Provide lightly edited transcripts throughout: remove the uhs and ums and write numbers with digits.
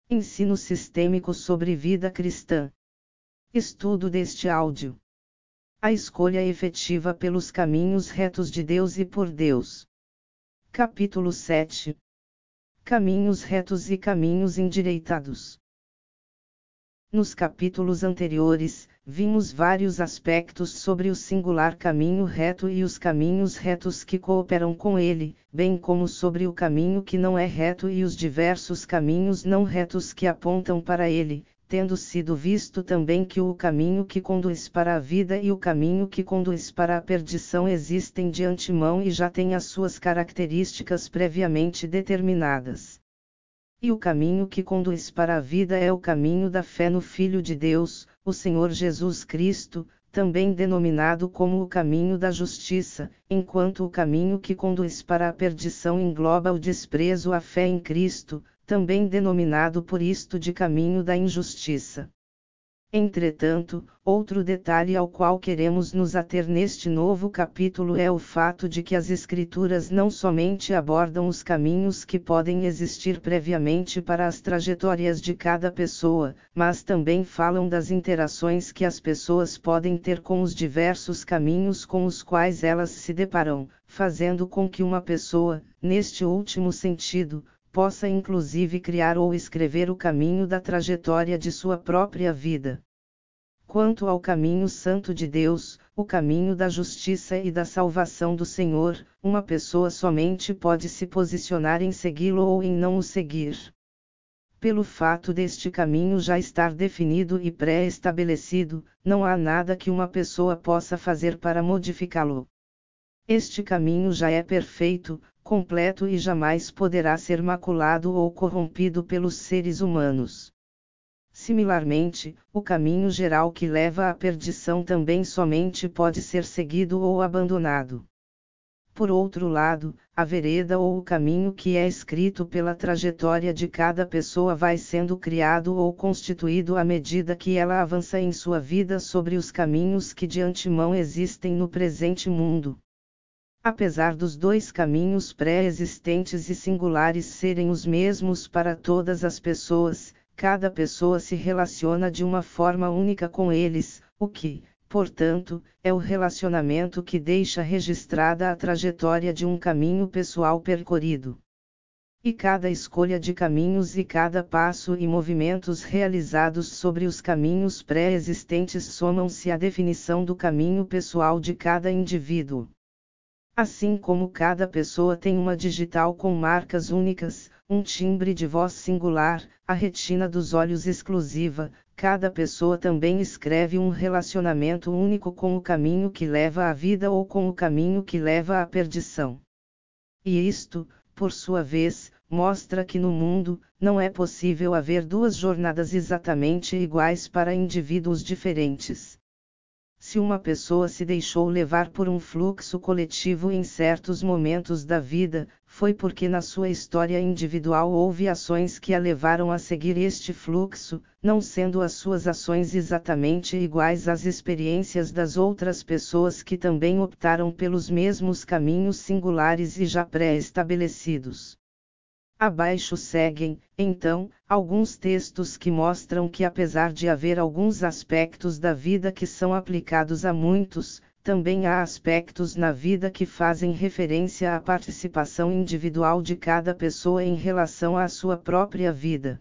Ensino sistêmico sobre vida cristã. Estudo deste áudio. A escolha efetiva pelos caminhos retos de Deus e por Deus. Capítulo 7. Caminhos retos e caminhos endireitados. Nos capítulos anteriores, vimos vários aspectos sobre o singular caminho reto e os caminhos retos que cooperam com ele, bem como sobre o caminho que não é reto e os diversos caminhos não retos que apontam para ele, tendo sido visto também que o caminho que conduz para a vida e o caminho que conduz para a perdição existem de antemão e já têm as suas características previamente determinadas. E o caminho que conduz para a vida é o caminho da fé no Filho de Deus, o Senhor Jesus Cristo, também denominado como o caminho da justiça, enquanto o caminho que conduz para a perdição engloba o desprezo à fé em Cristo, também denominado por isto de caminho da injustiça. Entretanto, outro detalhe ao qual queremos nos ater neste novo capítulo é o fato de que as Escrituras não somente abordam os caminhos que podem existir previamente para as trajetórias de cada pessoa, mas também falam das interações que as pessoas podem ter com os diversos caminhos com os quais elas se deparam, fazendo com que uma pessoa, neste último sentido, possa inclusive criar ou escrever o caminho da trajetória de sua própria vida. Quanto ao caminho santo de Deus, o caminho da justiça e da salvação do Senhor, uma pessoa somente pode se posicionar em segui-lo ou em não o seguir. Pelo fato deste caminho já estar definido e pré-estabelecido, não há nada que uma pessoa possa fazer para modificá-lo. Este caminho já é perfeito, completo e jamais poderá ser maculado ou corrompido pelos seres humanos. Similarmente, o caminho geral que leva à perdição também somente pode ser seguido ou abandonado. Por outro lado, a vereda ou o caminho que é escrito pela trajetória de cada pessoa vai sendo criado ou constituído à medida que ela avança em sua vida sobre os caminhos que de antemão existem no presente mundo. Apesar dos dois caminhos pré-existentes e singulares serem os mesmos para todas as pessoas, cada pessoa se relaciona de uma forma única com eles, o que, portanto, é o relacionamento que deixa registrada a trajetória de um caminho pessoal percorrido. E cada escolha de caminhos e cada passo e movimentos realizados sobre os caminhos pré-existentes somam-se à definição do caminho pessoal de cada indivíduo. Assim como cada pessoa tem uma digital com marcas únicas, um timbre de voz singular, a retina dos olhos exclusiva, cada pessoa também escreve um relacionamento único com o caminho que leva à vida ou com o caminho que leva à perdição. E isto, por sua vez, mostra que no mundo, não é possível haver duas jornadas exatamente iguais para indivíduos diferentes. Se uma pessoa se deixou levar por um fluxo coletivo em certos momentos da vida, foi porque na sua história individual houve ações que a levaram a seguir este fluxo, não sendo as suas ações exatamente iguais às experiências das outras pessoas que também optaram pelos mesmos caminhos singulares e já pré-estabelecidos. Abaixo seguem, então, alguns textos que mostram que apesar de haver alguns aspectos da vida que são aplicados a muitos, também há aspectos na vida que fazem referência à participação individual de cada pessoa em relação à sua própria vida.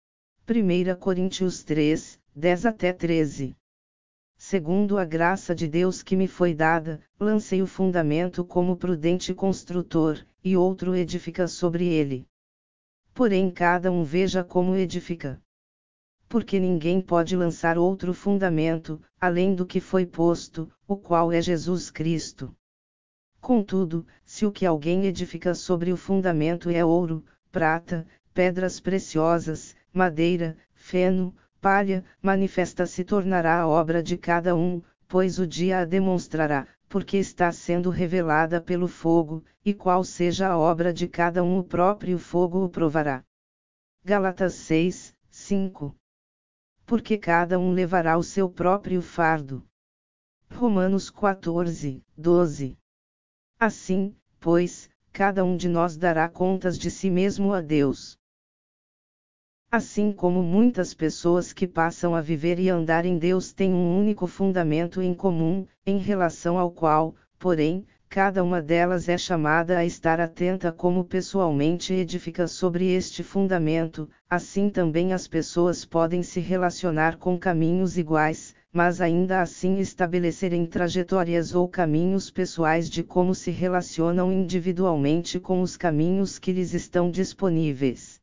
1 Coríntios 3, 10 até 13. Segundo a graça de Deus que me foi dada, lancei o fundamento como prudente construtor, e outro edifica sobre ele. Porém cada um veja como edifica. Porque ninguém pode lançar outro fundamento, além do que foi posto, o qual é Jesus Cristo. Contudo, se o que alguém edifica sobre o fundamento é ouro, prata, pedras preciosas, madeira, feno, palha, manifesta se tornará a obra de cada um, pois o dia a demonstrará, porque está sendo revelada pelo fogo, e qual seja a obra de cada um o próprio fogo o provará. Gálatas 6, 5. Porque cada um levará o seu próprio fardo. Romanos 14, 12. Assim, pois, cada um de nós dará contas de si mesmo a Deus. Assim como muitas pessoas que passam a viver e andar em Deus têm um único fundamento em comum, em relação ao qual, porém, cada uma delas é chamada a estar atenta como pessoalmente edifica sobre este fundamento, assim também as pessoas podem se relacionar com caminhos iguais, mas ainda assim estabelecerem trajetórias ou caminhos pessoais de como se relacionam individualmente com os caminhos que lhes estão disponíveis.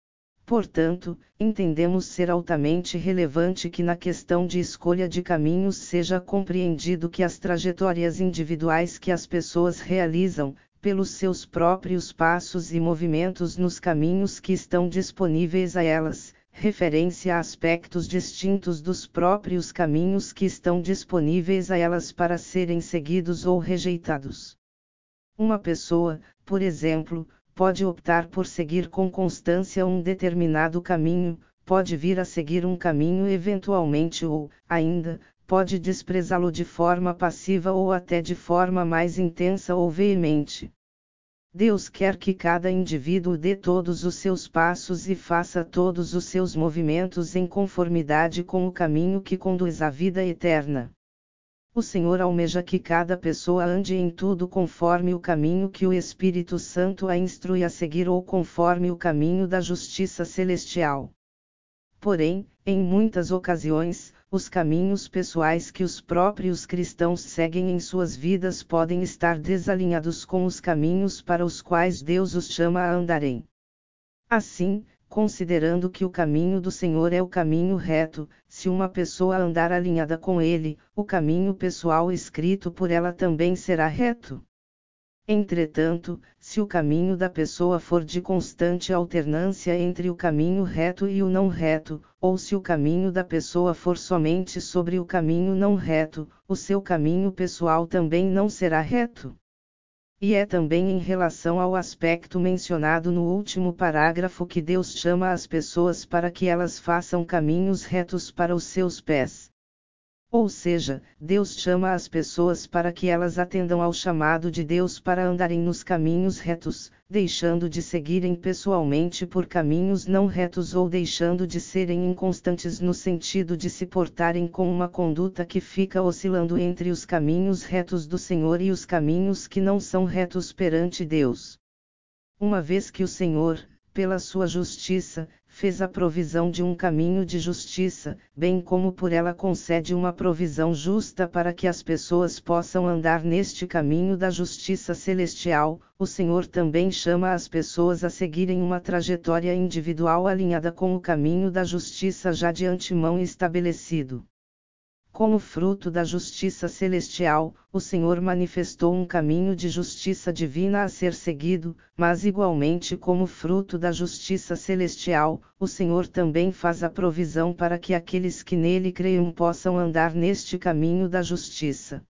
Portanto, entendemos ser altamente relevante que na questão de escolha de caminhos seja compreendido que as trajetórias individuais que as pessoas realizam, pelos seus próprios passos e movimentos nos caminhos que estão disponíveis a elas, referência a aspectos distintos dos próprios caminhos que estão disponíveis a elas para serem seguidos ou rejeitados. Uma pessoa, por exemplo, pode optar por seguir com constância um determinado caminho, pode vir a seguir um caminho eventualmente ou, ainda, pode desprezá-lo de forma passiva ou até de forma mais intensa ou veemente. Deus quer que cada indivíduo dê todos os seus passos e faça todos os seus movimentos em conformidade com o caminho que conduz à vida eterna. O Senhor almeja que cada pessoa ande em tudo conforme o caminho que o Espírito Santo a instrui a seguir ou conforme o caminho da justiça celestial. Porém, em muitas ocasiões, os caminhos pessoais que os próprios cristãos seguem em suas vidas podem estar desalinhados com os caminhos para os quais Deus os chama a andarem. Assim, considerando que o caminho do Senhor é o caminho reto, se uma pessoa andar alinhada com ele, o caminho pessoal escrito por ela também será reto. Entretanto, se o caminho da pessoa for de constante alternância entre o caminho reto e o não reto, ou se o caminho da pessoa for somente sobre o caminho não reto, o seu caminho pessoal também não será reto. E é também em relação ao aspecto mencionado no último parágrafo que Deus chama as pessoas para que elas façam caminhos retos para os seus pés. Ou seja, Deus chama as pessoas para que elas atendam ao chamado de Deus para andarem nos caminhos retos, deixando de seguirem pessoalmente por caminhos não retos ou deixando de serem inconstantes no sentido de se portarem com uma conduta que fica oscilando entre os caminhos retos do Senhor e os caminhos que não são retos perante Deus. Uma vez que o Senhor, pela sua justiça, fez a provisão de um caminho de justiça, bem como por ela concede uma provisão justa para que as pessoas possam andar neste caminho da justiça celestial, o Senhor também chama as pessoas a seguirem uma trajetória individual alinhada com o caminho da justiça já de antemão estabelecido. Como fruto da justiça celestial, o Senhor manifestou um caminho de justiça divina a ser seguido, mas igualmente como fruto da justiça celestial, o Senhor também faz a provisão para que aqueles que nele creiam possam andar neste caminho da justiça.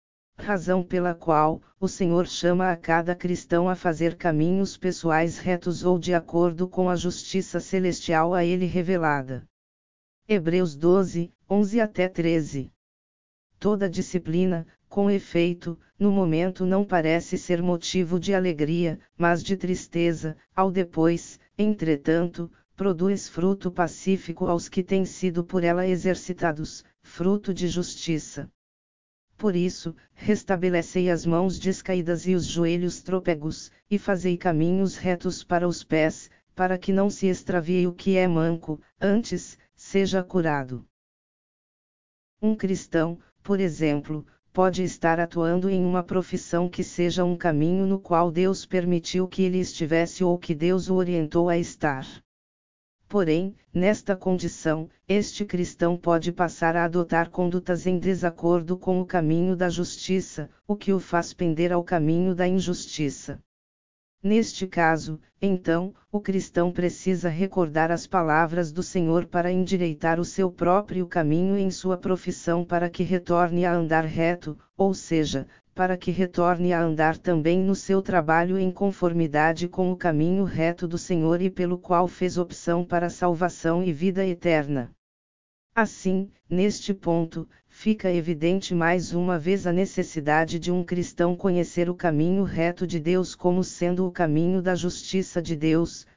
Razão pela qual, o Senhor chama a cada cristão a fazer caminhos pessoais retos ou de acordo com a justiça celestial a ele revelada. Hebreus 12, 11 até 13. Toda disciplina, com efeito, no momento não parece ser motivo de alegria, mas de tristeza, ao depois, entretanto, produz fruto pacífico aos que têm sido por ela exercitados, fruto de justiça. Por isso, restabelecei as mãos descaídas e os joelhos trôpegos, e fazei caminhos retos para os pés, para que não se extravie o que é manco, antes, seja curado. Um cristão, por exemplo, pode estar atuando em uma profissão que seja um caminho no qual Deus permitiu que ele estivesse ou que Deus o orientou a estar. Porém, nesta condição, este cristão pode passar a adotar condutas em desacordo com o caminho da justiça, o que o faz pender ao caminho da injustiça. Neste caso, então, o cristão precisa recordar as palavras do Senhor para endireitar o seu próprio caminho em sua profissão para que retorne a andar reto, ou seja, para que retorne a andar também no seu trabalho em conformidade com o caminho reto do Senhor e pelo qual fez opção para salvação e vida eterna. Assim, neste ponto, fica evidente mais uma vez a necessidade de um cristão conhecer o caminho reto de Deus como sendo o caminho da justiça de Deus,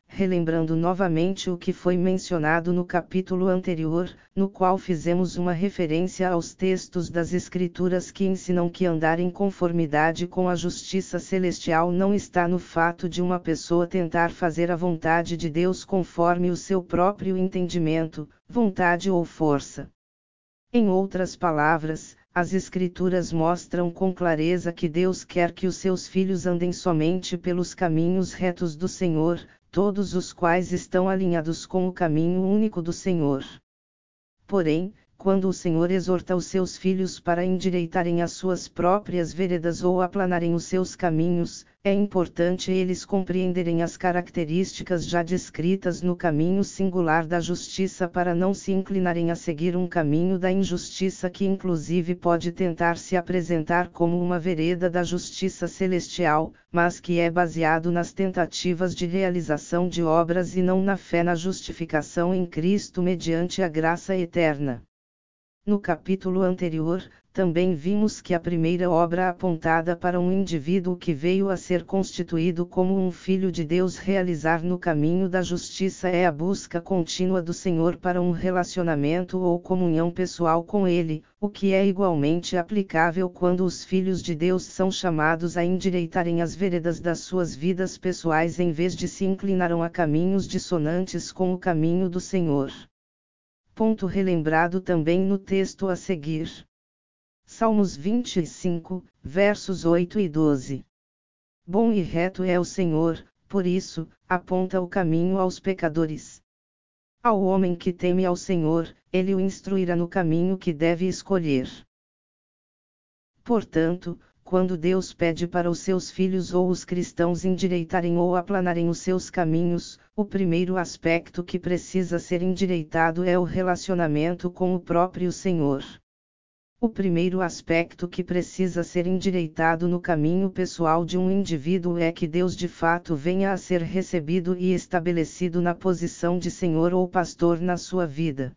relembrando novamente o que foi mencionado no capítulo anterior, no qual fizemos uma referência aos textos das Escrituras que ensinam que andar em conformidade com a justiça celestial não está no fato de uma pessoa tentar fazer a vontade de Deus conforme o seu próprio entendimento, vontade ou força. Em outras palavras, as Escrituras mostram com clareza que Deus quer que os seus filhos andem somente pelos caminhos retos do Senhor, todos os quais estão alinhados com o caminho único do Senhor. Porém, quando o Senhor exorta os seus filhos para endireitarem as suas próprias veredas ou aplanarem os seus caminhos, é importante eles compreenderem as características já descritas no caminho singular da justiça para não se inclinarem a seguir um caminho da injustiça que inclusive pode tentar se apresentar como uma vereda da justiça celestial, mas que é baseado nas tentativas de realização de obras e não na fé na justificação em Cristo mediante a graça eterna. No capítulo anterior, também vimos que a primeira obra apontada para um indivíduo que veio a ser constituído como um filho de Deus realizar no caminho da justiça é a busca contínua do Senhor para um relacionamento ou comunhão pessoal com Ele, o que é igualmente aplicável quando os filhos de Deus são chamados a endireitarem as veredas das suas vidas pessoais em vez de se inclinaram a caminhos dissonantes com o caminho do Senhor. Ponto relembrado também no texto a seguir. Salmos 25, versos 8 e 12. Bom e reto é o Senhor, por isso, aponta o caminho aos pecadores. Ao homem que teme ao Senhor, ele o instruirá no caminho que deve escolher. Portanto, quando Deus pede para os seus filhos ou os cristãos endireitarem ou aplanarem os seus caminhos, o primeiro aspecto que precisa ser endireitado é o relacionamento com o próprio Senhor. O primeiro aspecto que precisa ser endireitado no caminho pessoal de um indivíduo é que Deus de fato venha a ser recebido e estabelecido na posição de Senhor ou pastor na sua vida.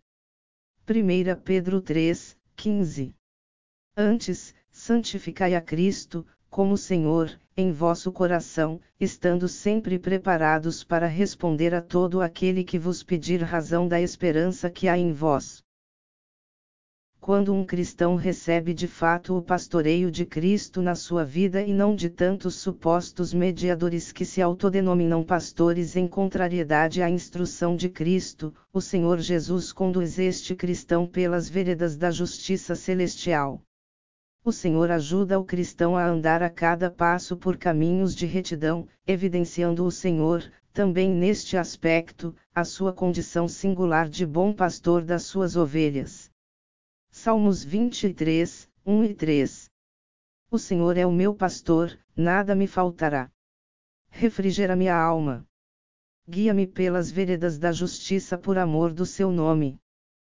1 Pedro 3, 15. Antes, santificai a Cristo, como Senhor, em vosso coração, estando sempre preparados para responder a todo aquele que vos pedir razão da esperança que há em vós. Quando um cristão recebe de fato o pastoreio de Cristo na sua vida e não de tantos supostos mediadores que se autodenominam pastores em contrariedade à instrução de Cristo, o Senhor Jesus conduz este cristão pelas veredas da justiça celestial. O Senhor ajuda o cristão a andar a cada passo por caminhos de retidão, evidenciando o Senhor, também neste aspecto, a sua condição singular de bom pastor das suas ovelhas. Salmos 23, 1 e 3. O Senhor é o meu pastor, nada me faltará. Refrigera-me a alma. Guia-me pelas veredas da justiça por amor do seu nome.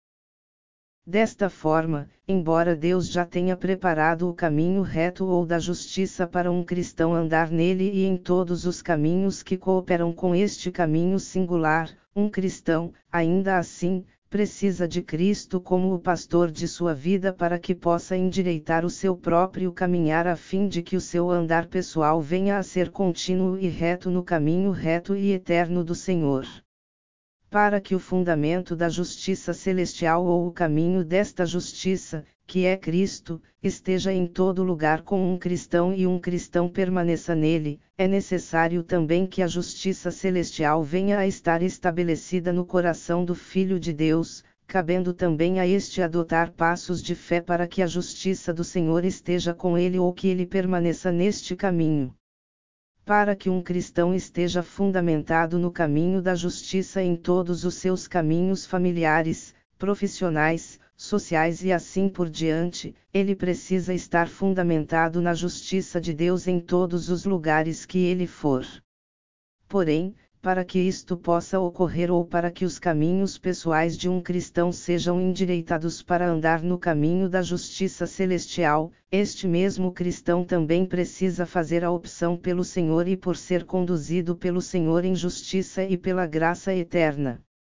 Desta forma, embora Deus já tenha preparado o caminho reto ou da justiça para um cristão andar nele e em todos os caminhos que cooperam com este caminho singular, um cristão, ainda assim, precisa de Cristo como o pastor de sua vida para que possa endireitar o seu próprio caminhar a fim de que o seu andar pessoal venha a ser contínuo e reto no caminho reto e eterno do Senhor. Para que o fundamento da justiça celestial ou o caminho desta justiça, que é Cristo, esteja em todo lugar com um cristão e um cristão permaneça nele, é necessário também que a justiça celestial venha a estar estabelecida no coração do Filho de Deus, cabendo também a este adotar passos de fé para que a justiça do Senhor esteja com ele ou que ele permaneça neste caminho. Para que um cristão esteja fundamentado no caminho da justiça em todos os seus caminhos familiares, profissionais, sociais e assim por diante, ele precisa estar fundamentado na justiça de Deus em todos os lugares que ele for. Porém, para que isto possa ocorrer ou para que os caminhos pessoais de um cristão sejam endireitados para andar no caminho da justiça celestial, este mesmo cristão também precisa fazer a opção pelo Senhor e por ser conduzido pelo Senhor em justiça e pela graça eterna.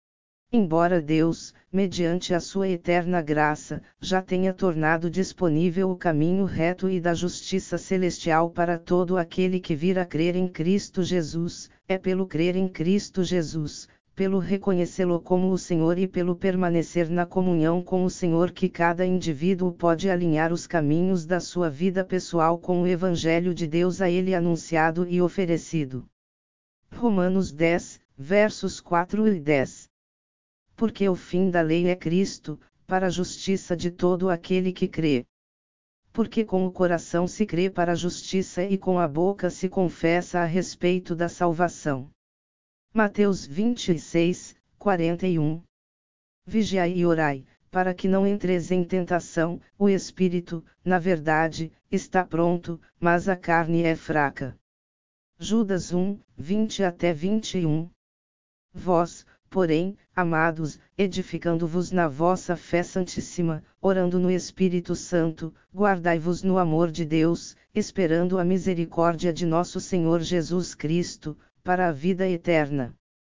Embora Deus, mediante a sua eterna graça, já tenha tornado disponível o caminho reto e da justiça celestial para todo aquele que vir a crer em Cristo Jesus, é pelo crer em Cristo Jesus, pelo reconhecê-lo como o Senhor e pelo permanecer na comunhão com o Senhor que cada indivíduo pode alinhar os caminhos da sua vida pessoal com o Evangelho de Deus a ele anunciado e oferecido. Romanos 10, versos 4 e 10. Porque o fim da lei é Cristo, para a justiça de todo aquele que crê. Porque com o coração se crê para a justiça e com a boca se confessa a respeito da salvação. Mateus 26, 41. Vigiai e orai, para que não entreis em tentação, o espírito, na verdade, está pronto, mas a carne é fraca. Judas 1, 20 até 21. Vós, porém, amados, edificando-vos na vossa fé santíssima, orando no Espírito Santo, guardai-vos no amor de Deus, esperando a misericórdia de nosso Senhor Jesus Cristo, para a vida eterna.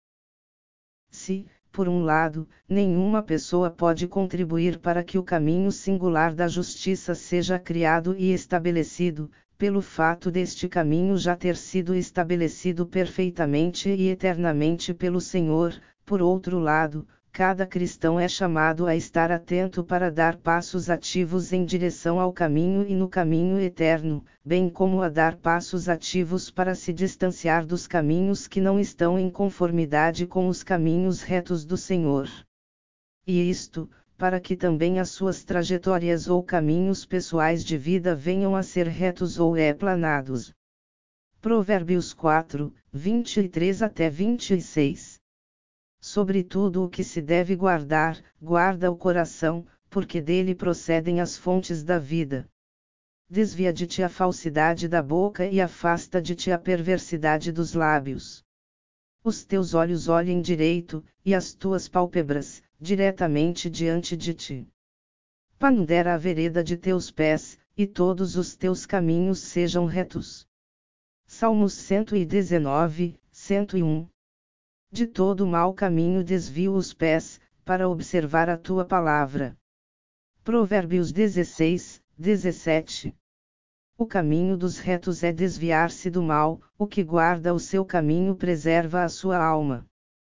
Se, por um lado, nenhuma pessoa pode contribuir para que o caminho singular da justiça seja criado e estabelecido, pelo fato deste caminho já ter sido estabelecido perfeitamente e eternamente pelo Senhor, por outro lado, cada cristão é chamado a estar atento para dar passos ativos em direção ao caminho e no caminho eterno, bem como a dar passos ativos para se distanciar dos caminhos que não estão em conformidade com os caminhos retos do Senhor. E isto, para que também as suas trajetórias ou caminhos pessoais de vida venham a ser retos ou aplanados. Provérbios 4, 23 até 26. Sobre tudo o que se deve guardar, guarda o coração, porque dele procedem as fontes da vida. Desvia de ti a falsidade da boca e afasta de ti a perversidade dos lábios. Os teus olhos olhem direito, e as tuas pálpebras, diretamente diante de ti. Pondera a vereda de teus pés, e todos os teus caminhos sejam retos. Salmos 119, 101. De todo mau caminho desvio os pés, para observar a tua palavra. Provérbios 16, 17. O caminho dos retos é desviar-se do mal, o que guarda o seu caminho preserva a sua alma.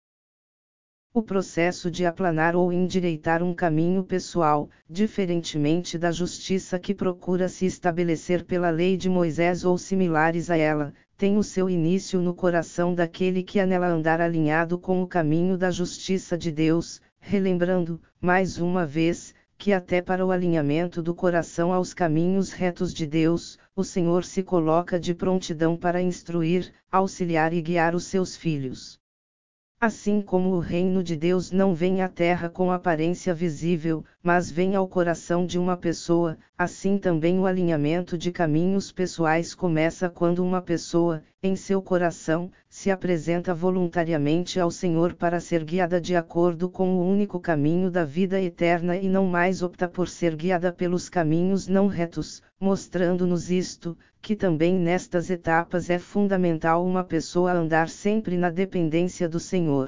O processo de aplanar ou endireitar um caminho pessoal, diferentemente da justiça que procura se estabelecer pela lei de Moisés ou similares a ela, tem o seu início no coração daquele que anela andar alinhado com o caminho da justiça de Deus, relembrando, mais uma vez, que até para o alinhamento do coração aos caminhos retos de Deus, o Senhor se coloca de prontidão para instruir, auxiliar e guiar os seus filhos. Assim como o reino de Deus não vem à terra com aparência visível, mas vem ao coração de uma pessoa, assim também o alinhamento de caminhos pessoais começa quando uma pessoa, em seu coração, se apresenta voluntariamente ao Senhor para ser guiada de acordo com o único caminho da vida eterna e não mais opta por ser guiada pelos caminhos não retos, mostrando-nos isto, que também nestas etapas é fundamental uma pessoa andar sempre na dependência do Senhor.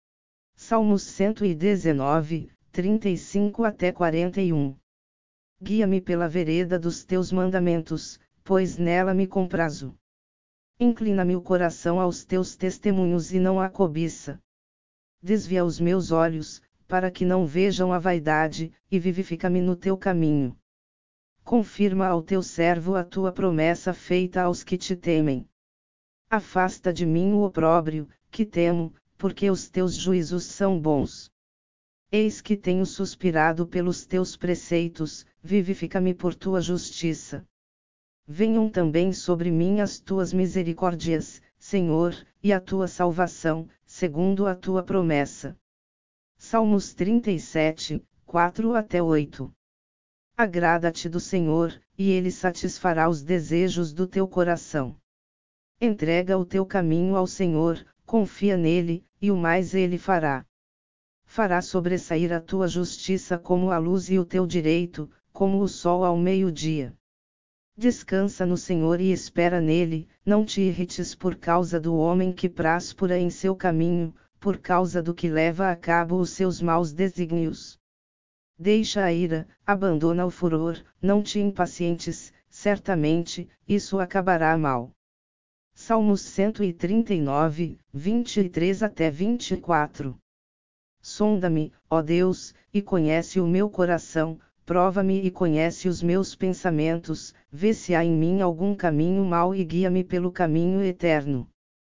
Salmos 119, 35 até 41. Guia-me pela vereda dos teus mandamentos, pois nela me comprazo. Inclina-me o coração aos teus testemunhos e não à cobiça. Desvia os meus olhos, para que não vejam a vaidade, e vivifica-me no teu caminho. Confirma ao teu servo a tua promessa feita aos que te temem. Afasta de mim o opróbrio, que temo, porque os teus juízos são bons. Eis que tenho suspirado pelos teus preceitos, vivifica-me por tua justiça. Venham também sobre mim as tuas misericórdias, Senhor, e a tua salvação, segundo a tua promessa. Salmos 37, 4 até 8. Agrada-te do Senhor, e Ele satisfará os desejos do teu coração. Entrega o teu caminho ao Senhor, confia nele, e o mais Ele fará. Fará sobressair a tua justiça como a luz e o teu direito, como o sol ao meio-dia. Descansa no Senhor e espera nele, não te irrites por causa do homem que praspura em seu caminho, por causa do que leva a cabo os seus maus desígnios. Deixa a ira, abandona o furor, não te impacientes, certamente, isso acabará mal. Salmos 139, 23 até 24. Sonda-me, ó Deus, e conhece o meu coração, prova-me e conhece os meus pensamentos, vê se há em mim algum caminho mau e guia-me pelo caminho eterno.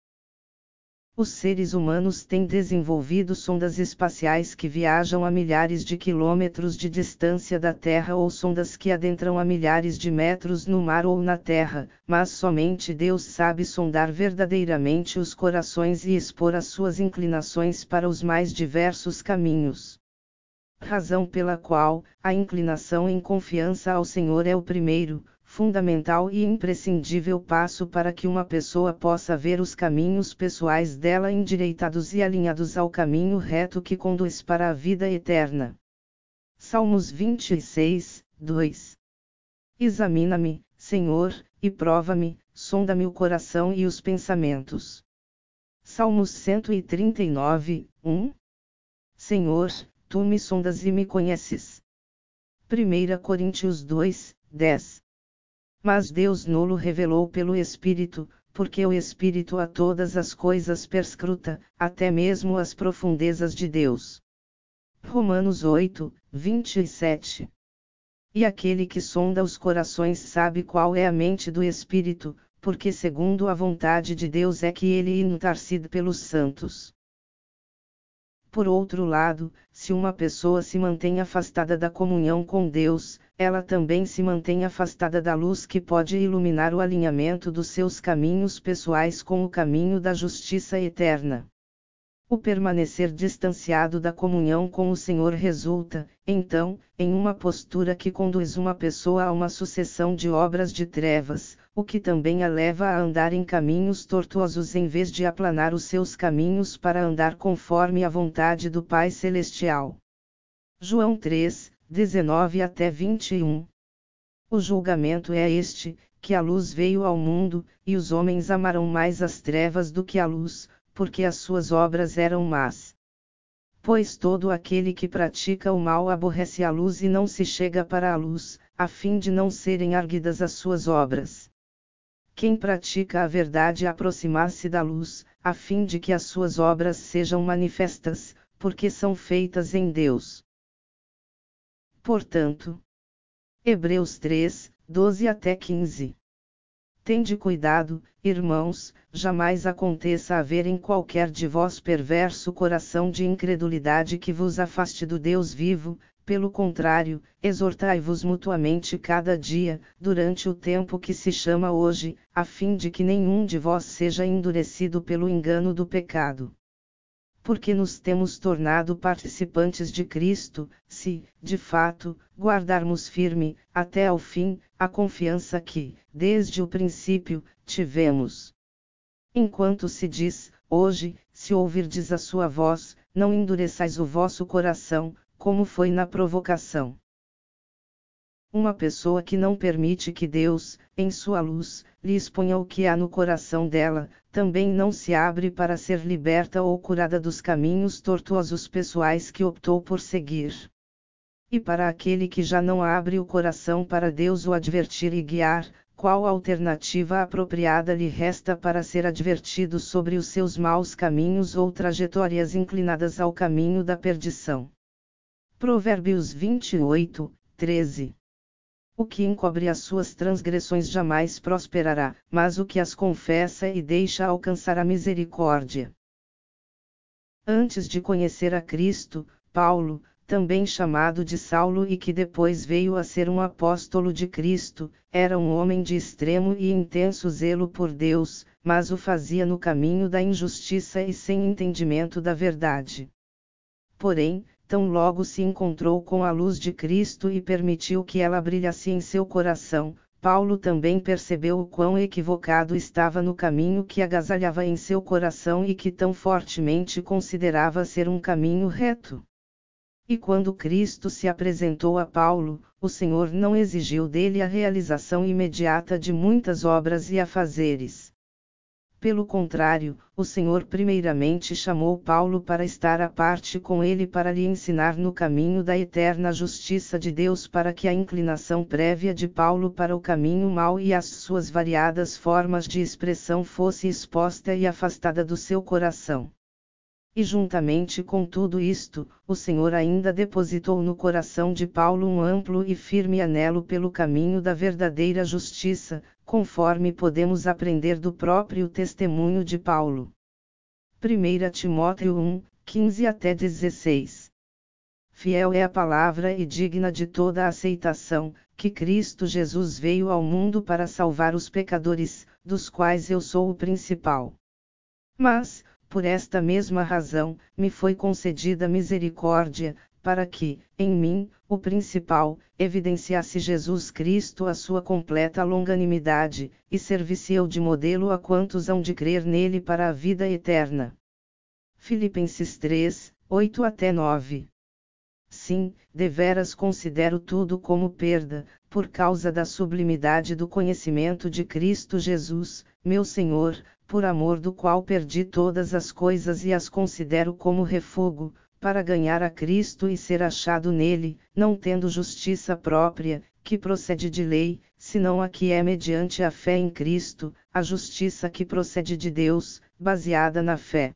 Os seres humanos têm desenvolvido sondas espaciais que viajam a milhares de quilômetros de distância da Terra ou sondas que adentram a milhares de metros no mar ou na Terra, mas somente Deus sabe sondar verdadeiramente os corações e expor as suas inclinações para os mais diversos caminhos. Razão pela qual, a inclinação em confiança ao Senhor é o primeiro, fundamental e imprescindível passo para que uma pessoa possa ver os caminhos pessoais dela endireitados e alinhados ao caminho reto que conduz para a vida eterna. Salmos 26, 2. Examina-me, Senhor, e prova-me, sonda-me o coração e os pensamentos. Salmos 139, 1. Senhor, tu me sondas e me conheces. 1 Coríntios 2, 10. Mas Deus nolo revelou pelo Espírito, porque o Espírito a todas as coisas perscruta, até mesmo as profundezas de Deus. Romanos 8, 27. E aquele que sonda os corações sabe qual é a mente do Espírito, porque segundo a vontade de Deus é que ele intercede pelos santos. Por outro lado, se uma pessoa se mantém afastada da comunhão com Deus, ela também se mantém afastada da luz que pode iluminar o alinhamento dos seus caminhos pessoais com o caminho da justiça eterna. O permanecer distanciado da comunhão com o Senhor resulta, então, em uma postura que conduz uma pessoa a uma sucessão de obras de trevas, o que também a leva a andar em caminhos tortuosos em vez de aplanar os seus caminhos para andar conforme a vontade do Pai Celestial. João 3, 19 até 21. O julgamento é este, que a luz veio ao mundo, e os homens amaram mais as trevas do que a luz, porque as suas obras eram más. Pois todo aquele que pratica o mal aborrece a luz e não se chega para a luz, a fim de não serem arguidas as suas obras. Quem pratica a verdade aproximar-se da luz, a fim de que as suas obras sejam manifestas, porque são feitas em Deus. Portanto, Hebreus 3, 12 até 15. Tende cuidado, irmãos, jamais aconteça haver em qualquer de vós perverso coração de incredulidade que vos afaste do Deus vivo, pelo contrário, exortai-vos mutuamente cada dia, durante o tempo que se chama hoje, a fim de que nenhum de vós seja endurecido pelo engano do pecado. Porque nos temos tornado participantes de Cristo, se, de fato, guardarmos firme, até ao fim, a confiança que, desde o princípio, tivemos. Enquanto se diz, hoje, se ouvirdes a sua voz, não endureçais o vosso coração, como foi na provocação. Uma pessoa que não permite que Deus, em sua luz, lhe exponha o que há no coração dela, também não se abre para ser liberta ou curada dos caminhos tortuosos pessoais que optou por seguir. E para aquele que já não abre o coração para Deus o advertir e guiar, qual alternativa apropriada lhe resta para ser advertido sobre os seus maus caminhos ou trajetórias inclinadas ao caminho da perdição? Provérbios 28, 13. O que encobre as suas transgressões jamais prosperará, mas o que as confessa e deixa alcançar a misericórdia. Antes de conhecer a Cristo, Paulo, também chamado de Saulo e que depois veio a ser um apóstolo de Cristo, era um homem de extremo e intenso zelo por Deus, mas o fazia no caminho da injustiça e sem entendimento da verdade. Porém, tão logo se encontrou com a luz de Cristo e permitiu que ela brilhasse em seu coração, Paulo também percebeu o quão equivocado estava no caminho que agasalhava em seu coração e que tão fortemente considerava ser um caminho reto. E quando Cristo se apresentou a Paulo, o Senhor não exigiu dele a realização imediata de muitas obras e afazeres. Pelo contrário, o Senhor primeiramente chamou Paulo para estar à parte com ele para lhe ensinar no caminho da eterna justiça de Deus, para que a inclinação prévia de Paulo para o caminho mau e as suas variadas formas de expressão fosse exposta e afastada do seu coração. E juntamente com tudo isto, o Senhor ainda depositou no coração de Paulo um amplo e firme anelo pelo caminho da verdadeira justiça, conforme podemos aprender do próprio testemunho de Paulo. 1 Timóteo 1, 15 até 16. Fiel é a palavra e digna de toda a aceitação, que Cristo Jesus veio ao mundo para salvar os pecadores, dos quais eu sou o principal. Mas, por esta mesma razão, me foi concedida misericórdia, para que, em mim, o principal, evidenciasse Jesus Cristo a sua completa longanimidade, e servisse eu de modelo a quantos hão de crer nele para a vida eterna. Filipenses 3, 8 até 9. Sim, deveras considero tudo como perda, por causa da sublimidade do conhecimento de Cristo Jesus, meu Senhor, por amor do qual perdi todas as coisas e as considero como refúgio, para ganhar a Cristo e ser achado nele, não tendo justiça própria, que procede de lei, senão a que é mediante a fé em Cristo, a justiça que procede de Deus, baseada na fé.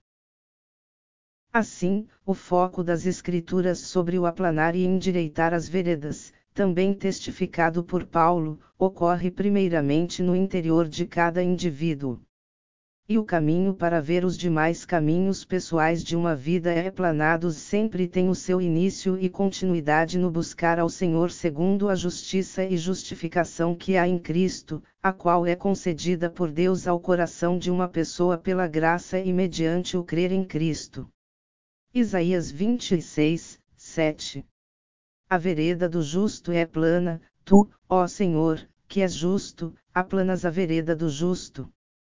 Assim, o foco das Escrituras sobre o aplanar e endireitar as veredas, também testificado por Paulo, ocorre primeiramente no interior de cada indivíduo. E o caminho para ver os demais caminhos pessoais de uma vida aplanados sempre tem o seu início e continuidade no buscar ao Senhor segundo a justiça e justificação que há em Cristo, a qual é concedida por Deus ao coração de uma pessoa pela graça e mediante o crer em Cristo. Isaías 26, 7. A vereda do justo é plana, tu, ó Senhor, que és justo, aplanas a vereda do justo.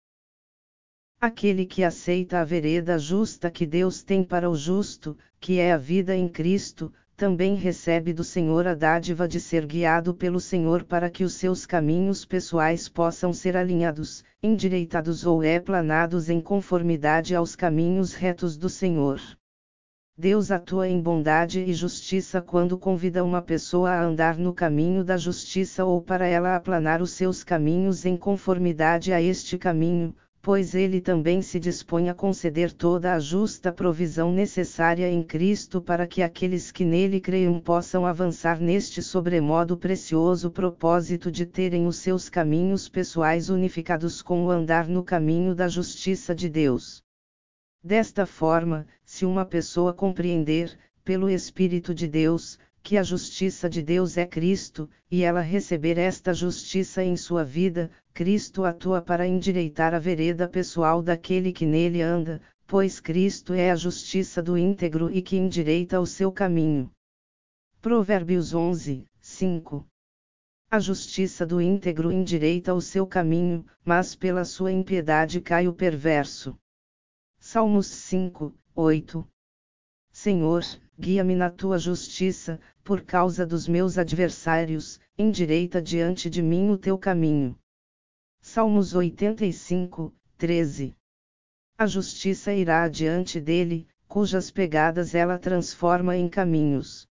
Aquele que aceita a vereda justa que Deus tem para o justo, que é a vida em Cristo, também recebe do Senhor a dádiva de ser guiado pelo Senhor para que os seus caminhos pessoais possam ser alinhados, endireitados ou aplanados em conformidade aos caminhos retos do Senhor. Deus atua em bondade e justiça quando convida uma pessoa a andar no caminho da justiça ou para ela aplanar os seus caminhos em conformidade a este caminho, pois ele também se dispõe a conceder toda a justa provisão necessária em Cristo para que aqueles que nele creiam possam avançar neste sobremodo precioso propósito de terem os seus caminhos pessoais unificados com o andar no caminho da justiça de Deus. Desta forma, se uma pessoa compreender, pelo Espírito de Deus, que a justiça de Deus é Cristo, e ela receber esta justiça em sua vida, Cristo atua para endireitar a vereda pessoal daquele que nele anda, pois Cristo é a justiça do íntegro e que endireita o seu caminho. Provérbios 11, 5. A justiça do íntegro endireita o seu caminho, mas pela sua impiedade cai o perverso. Salmos 5, 8. Senhor, guia-me na tua justiça, por causa dos meus adversários, endireita diante de mim o teu caminho. Salmos 85, 13. A justiça irá adiante dele, cujas pegadas ela transforma em caminhos.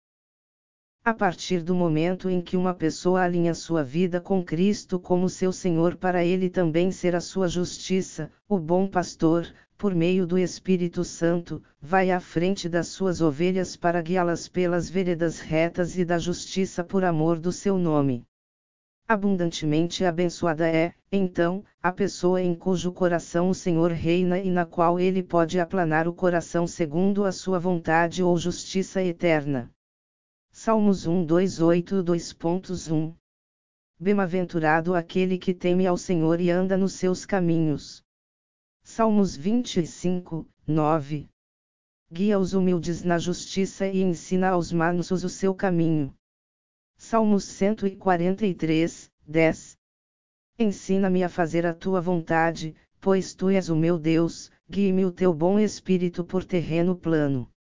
A partir do momento em que uma pessoa alinha sua vida com Cristo como seu Senhor para ele também ser a sua justiça, o bom pastor, por meio do Espírito Santo, vai à frente das suas ovelhas para guiá-las pelas veredas retas e da justiça por amor do seu nome. Abundantemente abençoada é, então, a pessoa em cujo coração o Senhor reina e na qual ele pode aplanar o coração segundo a sua vontade ou justiça eterna. Salmos 128 2.1. Bem-aventurado aquele que teme ao Senhor e anda nos seus caminhos. Salmos 25, 9. Guia os humildes na justiça e ensina aos mansos o seu caminho. Salmos 143, 10. Ensina-me a fazer a tua vontade, pois tu és o meu Deus, guie-me o teu bom espírito por terreno plano.